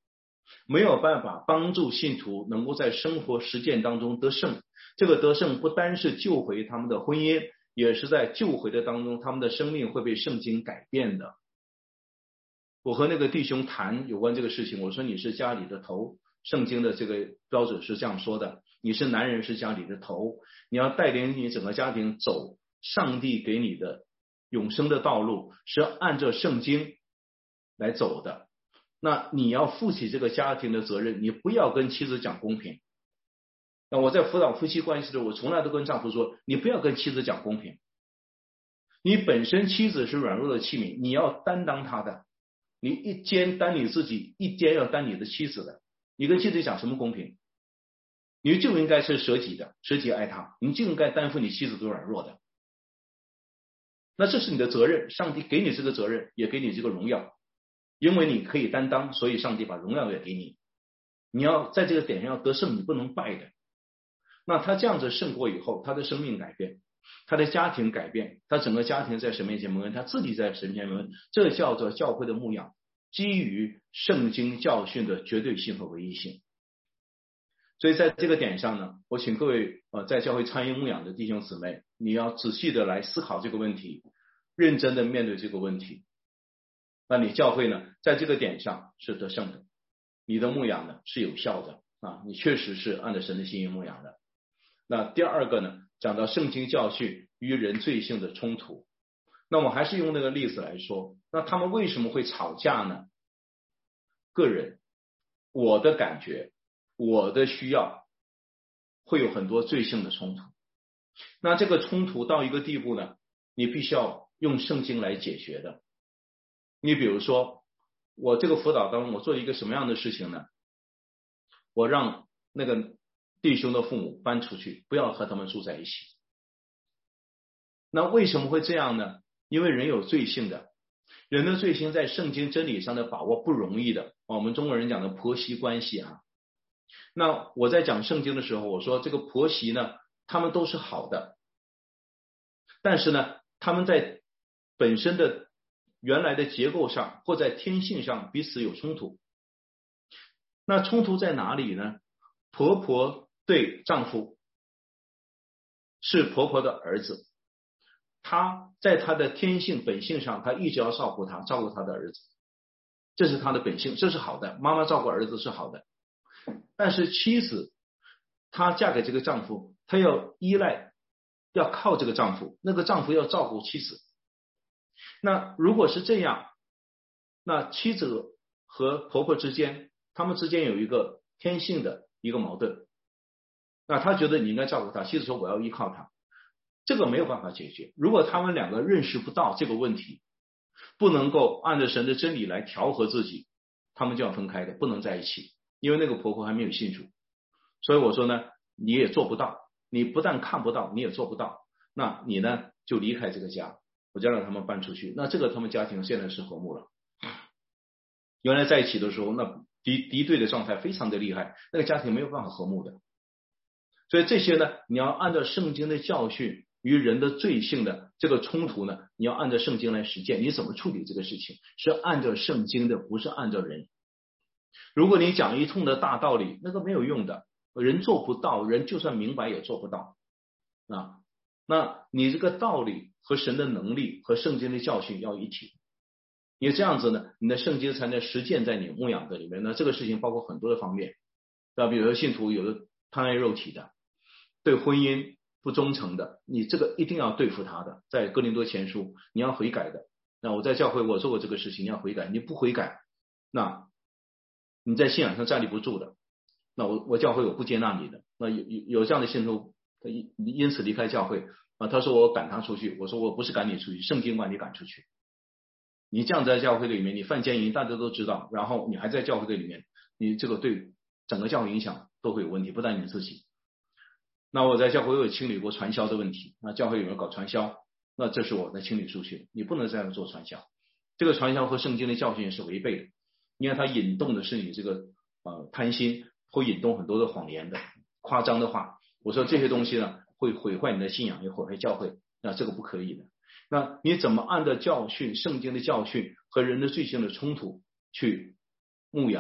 没有办法帮助信徒能够在生活实践当中得胜。这个得胜不单是救回他们的婚姻，也是在救回的当中，他们的生命会被圣经改变的。我和那个弟兄谈有关这个事情，我说你是家里的头，圣经的这个标准是这样说的，你是男人是家里的头，你要带领你整个家庭走上帝给你的永生的道路，是按照圣经来走的。那你要负起这个家庭的责任，你不要跟妻子讲公平。那我在辅导夫妻关系的时候，我从来都跟丈夫说，你不要跟妻子讲公平。你本身妻子是软弱的器皿，你要担当她的。你一肩担你自己，一肩要担你的妻子的。你跟妻子讲什么公平？你就应该是舍己的，舍己爱她，你就应该担负你妻子的软弱的。那这是你的责任，上帝给你这个责任，也给你这个荣耀，因为你可以担当，所以上帝把荣耀也给你。你要在这个点上要得胜，你不能败的。那他这样子胜过以后，他的生命改变，他的家庭改变，他整个家庭在神面前蒙恩，他自己在神面前蒙恩，这叫做教会的牧养，基于圣经教训的绝对性和唯一性。所以在这个点上呢，我请各位在教会参与牧养的弟兄姊妹，你要仔细的来思考这个问题，认真的面对这个问题。那你教会呢，在这个点上是得胜的，你的牧养呢是有效的啊，你确实是按照神的心意牧养的。那第二个呢，讲到圣经教训与人罪性的冲突。那我还是用那个例子来说，那他们为什么会吵架呢？个人，我的感觉，我的需要，会有很多罪性的冲突。那这个冲突到一个地步呢，你必须要用圣经来解决的。你比如说，我这个辅导当中，我做一个什么样的事情呢？我让那个弟兄的父母搬出去，不要和他们住在一起。那为什么会这样呢？因为人有罪性的，人的罪性在圣经真理上的把握不容易的。我们中国人讲的婆媳关系啊。那我在讲圣经的时候，我说这个婆媳呢，他们都是好的，但是呢，他们在本身的原来的结构上或在天性上彼此有冲突。那冲突在哪里呢？婆婆对丈夫是婆婆的儿子，她在她的天性本性上，她一直要照顾她的儿子，这是她的本性，这是好的，妈妈照顾儿子是好的。但是妻子她嫁给这个丈夫，她要依赖，要靠这个丈夫，那个丈夫要照顾妻子。那如果是这样，那妻子和婆婆之间，他们之间有一个天性的一个矛盾。那他觉得你应该照顾他，妻子说我要依靠他，这个没有办法解决。如果他们两个认识不到这个问题，不能够按照神的真理来调和自己，他们就要分开的，不能在一起。因为那个婆婆还没有信主，所以我说呢，你也做不到，你不但看不到，你也做不到，那你呢就离开这个家，我就让他们搬出去。那这个他们家庭现在是和睦了。原来在一起的时候，那敌对的状态非常的厉害，那个家庭没有办法和睦的。所以这些呢，你要按照圣经的教训与人的罪性的这个冲突呢，你要按照圣经来实践。你怎么处理这个事情？是按照圣经的，不是按照人。如果你讲一通的大道理，那个没有用的，人做不到，人就算明白也做不到啊。那你这个道理和神的能力和圣经的教训要一体。你这样子呢，你的圣经才能实践在你牧养的里面。那这个事情包括很多的方面，比如说信徒有的贪爱肉体的，对婚姻不忠诚的，你这个一定要对付他的。在哥林多前书你要悔改的。那我在教会我做过这个事情，你要悔改，你不悔改，那你在信仰上站立不住的。那我教会我不接纳你的。那有这样的信徒因此离开教会啊，他说我赶他出去，我说我不是赶你出去，圣经把你赶出去。你这样在教会里面，你犯奸淫大家都知道，然后你还在教会里面，你这个对整个教会影响都会有问题，不但你自己。那我在教会有清理过传销的问题，那教会有没有搞传销？那这是我在清理出去，你不能这样做传销。这个传销和圣经的教训是违背的，因为它引动的是你这个贪心，会引动很多的谎言的夸张的话。我说这些东西呢，会毁坏你的信仰，也毁坏教会，那这个不可以的。那你怎么按照教训、圣经的教训和人的罪性的冲突去牧养？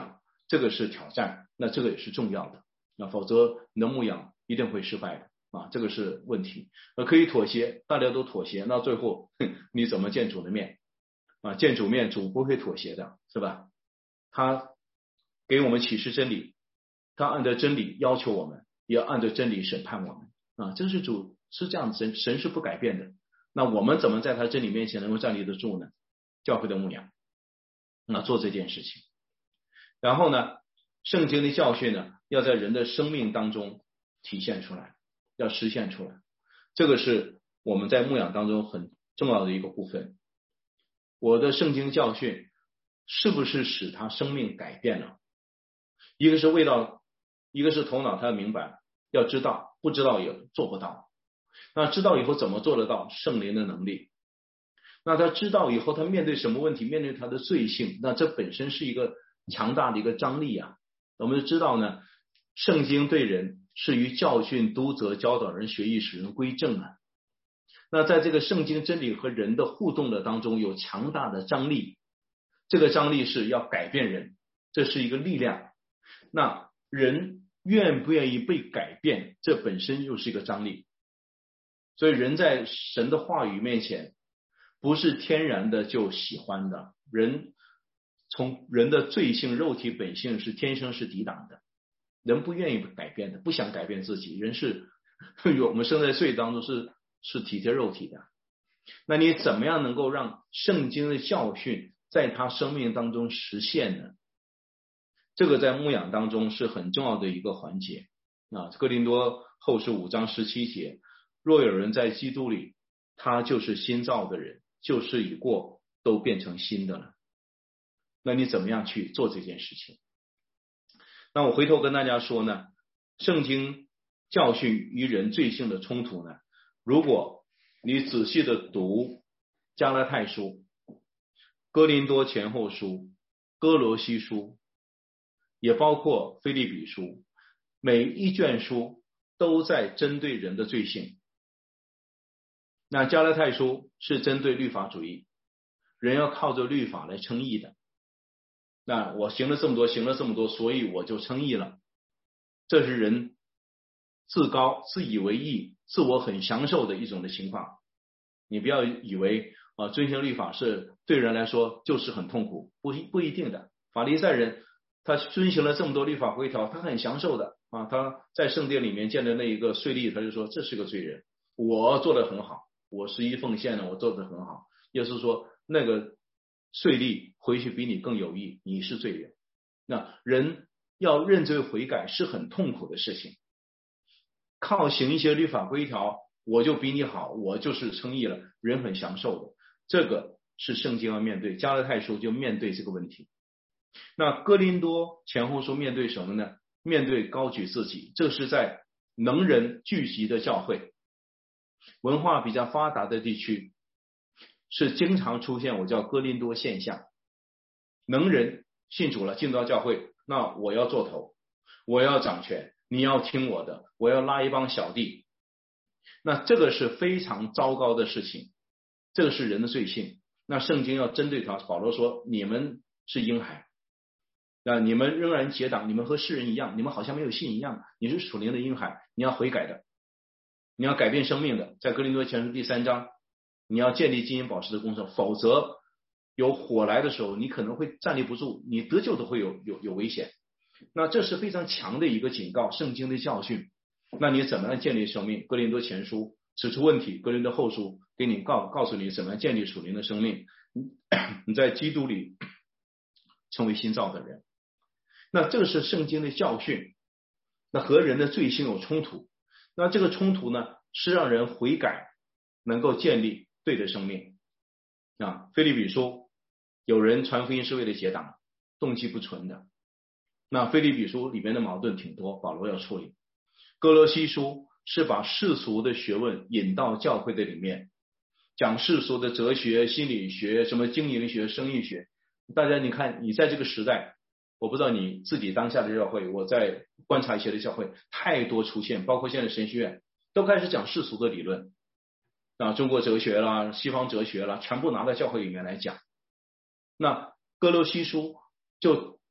这个是挑战，那这个也是重要的，那否则你的牧养一定会失败的啊，这个是问题。可以妥协，大家都妥协，那最后你怎么见主的面啊？见主面，主不会妥协的，是吧？他给我们启示真理，他按照真理要求我们，也要按照真理审判我们啊，这是主是这样子，神是不改变的。那我们怎么在他真理面前能够站立得住呢？教会的牧养，那做这件事情。然后呢，圣经的教训呢，要在人的生命当中体现出来，要实现出来，这个是我们在牧养当中很重要的一个部分。我的圣经教训是不是使他生命改变了？一个是味道，一个是头脑他明白，要知道，不知道也做不到。那知道以后怎么做得到？圣灵的能力。那他知道以后，他面对什么问题？面对他的罪性，那这本身是一个强大的一个张力啊。我们知道呢，圣经对人是于教训、督责、教导人学艺，使人归正啊。那在这个圣经真理和人的互动的当中，有强大的张力，这个张力是要改变人，这是一个力量。那人愿不愿意被改变，这本身又是一个张力。所以人在神的话语面前，不是天然的就喜欢的，人从人的罪性、肉体本性是天生是抵挡的，人不愿意改变的，不想改变自己，人是我们生在罪当中是体贴肉体的。那你怎么样能够让圣经的教训在他生命当中实现呢？这个在牧养当中是很重要的一个环节啊。哥林多后书5章17节，若有人在基督里，他就是新造的人，旧事已过，都变成新的了。那你怎么样去做这件事情？那我回头跟大家说呢，圣经教训与人罪性的冲突呢，如果你仔细的读加拉太书、哥林多前后书、哥罗西书，也包括腓立比书，每一卷书都在针对人的罪性。那加拉太书是针对律法主义，人要靠着律法来称义的。那我行了这么多，所以我就称义了。这是人自高、自以为义、自我很享受的一种的情况。你不要以为遵行律法是对人来说就是很痛苦，不一定的。法利赛人他遵行了这么多律法规条，他很享受的啊。他在圣殿里面见的那一个税吏，他就说这是个罪人，我做得很好，我11奉献了，我做得很好。也就是说那个税吏回去比你更有益，你是罪人。那人要认罪悔改是很痛苦的事情，靠行一些律法规条我就比你好，我就是称义了，人很享受的。这个是圣经要面对，加拉太书就面对这个问题。那哥林多前后书面对什么呢？面对高举自己，这是在能人聚集的教会，文化比较发达的地区，是经常出现我叫哥林多现象。能人信主了，进到教会，那我要做头，我要掌权，你要听我的，我要拉一帮小弟。那这个是非常糟糕的事情，这个是人的罪性。那圣经要针对他，保罗说你们是婴孩，那你们仍然结党，你们和世人一样，你们好像没有信一样，你是属灵的婴孩，你要悔改的，你要改变生命的。在哥林多前书第3章，你要建立金银宝石的工程，否则有火来的时候，你可能会站立不住，你得救都会有危险。那这是非常强的一个警告，圣经的教训。那你怎么样建立生命？哥林多前书指出问题，哥林多后书给你告诉你怎么样建立属灵的生命。你在基督里成为新造的人，那这个是圣经的教训。那和人的罪性有冲突，那这个冲突呢，是让人悔改，能够建立对的生命啊。腓立比书有人传福音是为了结党，动机不纯的。那腓立比书里面的矛盾挺多，保罗要处理。哥罗西书是把世俗的学问引到教会的里面，讲世俗的哲学、心理学、什么经营学、生意学。大家你看，你在这个时代，我不知道你自己当下的教会，我在观察一些的教会太多出现，包括现在神学院都开始讲世俗的理论啊，中国哲学啦、西方哲学啦，全部拿到教会里面来讲。那哥罗西书就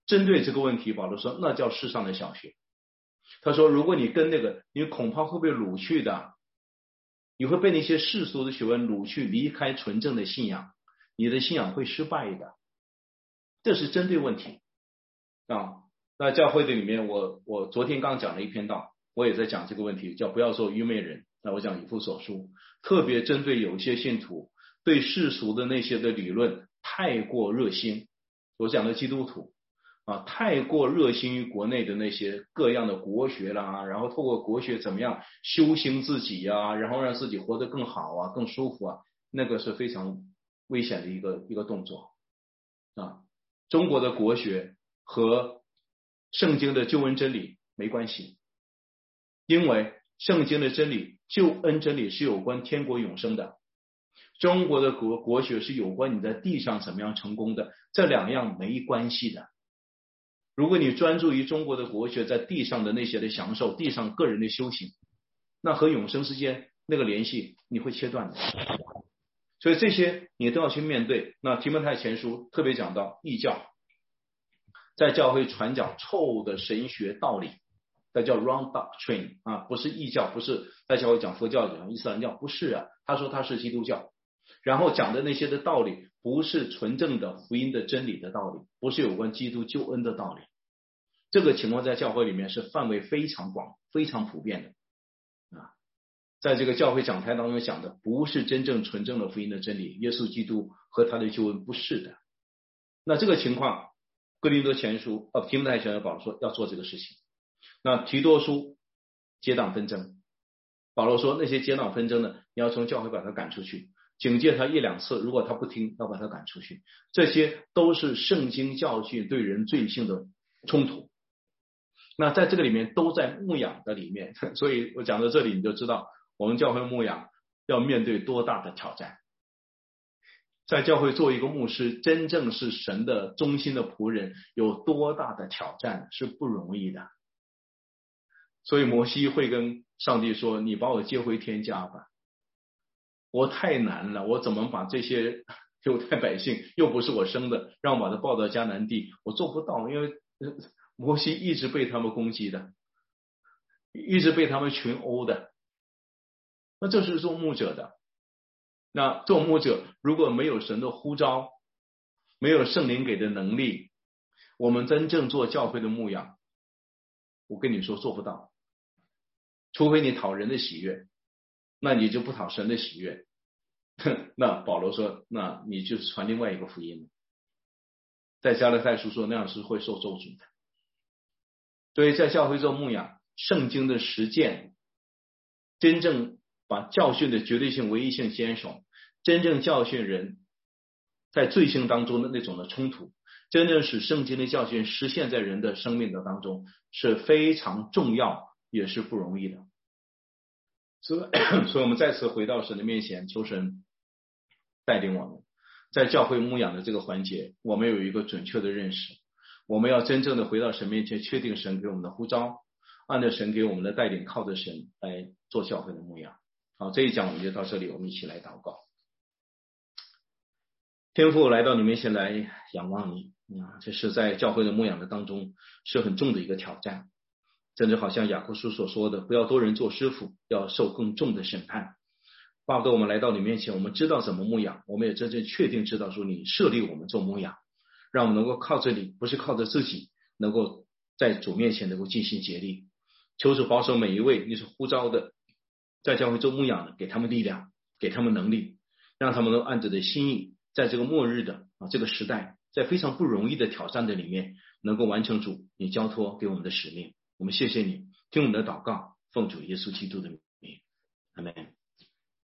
针对这个问题，保罗说那叫世上的小学。他说如果你跟那个，你恐怕会被掳去的，你会被那些世俗的学问掳去，离开纯正的信仰，你的信仰会失败的。这是针对问题啊。那教会的里面，我昨天刚讲了一篇道，我也在讲这个问题，叫不要做愚昧人。那我讲以弗所书，特别针对有些信徒对世俗的那些的理论太过热心，我讲的基督徒啊，太过热心于国内的那些各样的国学啦，然后透过国学怎么样修行自己呀，然后让自己活得更好啊，更舒服啊，那个是非常危险的一个动作啊。中国的国学和圣经的救恩真理没关系，因为圣经的真理救恩真理是有关天国永生的，中国的国学是有关你在地上怎么样成功的，这两样没关系的。如果你专注于中国的国学在地上的那些的享受，地上个人的修行，那和永生之间那个联系你会切断的。所以这些你都要去面对。那提摩太前书特别讲到异教在教会传讲错误的神学道理，那叫 wrong doctrine 啊，不是异教，不是在教会讲佛教讲伊斯兰教，不是啊，他说他是基督教，然后讲的那些的道理不是纯正的福音的真理的道理，不是有关基督救恩的道理。这个情况在教会里面是范围非常广非常普遍的啊，在这个教会讲台当中讲的不是真正纯正的福音的真理，耶稣基督和他的救恩不是的。那这个情况哥林多前书提摩太前书保罗说要做这个事情。那提多书结党纷争，保罗说那些结党纷争的你要从教会把他赶出去，警戒他1-2次，如果他不听要把他赶出去，这些都是圣经教训对人罪性的冲突。那在这个里面都在牧养的里面，所以我讲到这里你就知道我们教会牧养要面对多大的挑战。在教会做一个牧师，真正是神的忠心的仆人，有多大的挑战，是不容易的。所以摩西会跟上帝说，你把我接回天家吧，我太难了，我怎么把这些犹太百姓又不是我生的，让我把他抱到迦南地，我做不到，因为摩西一直被他们攻击的，一直被他们群殴的。那这是做牧者的。那做牧者如果没有神的呼召，没有圣灵给的能力，我们真正做教会的牧养，我跟你说做不到。除非你讨人的喜悦，那你就不讨神的喜悦。那保罗说，那你就传另外一个福音。在加拉太书说那样是会受咒诅的。所以在教会做牧养，圣经的实践，真正把教训的绝对性唯一性坚守，真正教训人在罪性当中的那种的冲突，真正使圣经的教训实现在人的生命的当中，是非常重要也是不容易的。所以我们再次回到神的面前，求神带领我们在教会牧养的这个环节，我们有一个准确的认识，我们要真正的回到神面前，确定神给我们的呼召，按照神给我们的带领，靠着神来做教会的牧养。好，这一讲我们就到这里，我们一起来祷告。天父，来到你面前来仰望你这是在教会的牧养的当中是很重的一个挑战，甚至好像雅各书所说的，不要多人做师傅，要受更重的审判。巴不得我们来到你面前，我们知道怎么牧养，我们也真正确定知道说你设立我们做牧养，让我们能够靠着你，不是靠着自己，能够在主面前能够尽心竭力。求主保守每一位你所呼召的在教会做牧养的，给他们力量，给他们能力，让他们能按着的心意，在这个末日的这个时代，在非常不容易的挑战的里面，能够完成主你交托给我们的使命。我们谢谢你，听我们的祷告，奉主耶稣基督的名，阿们。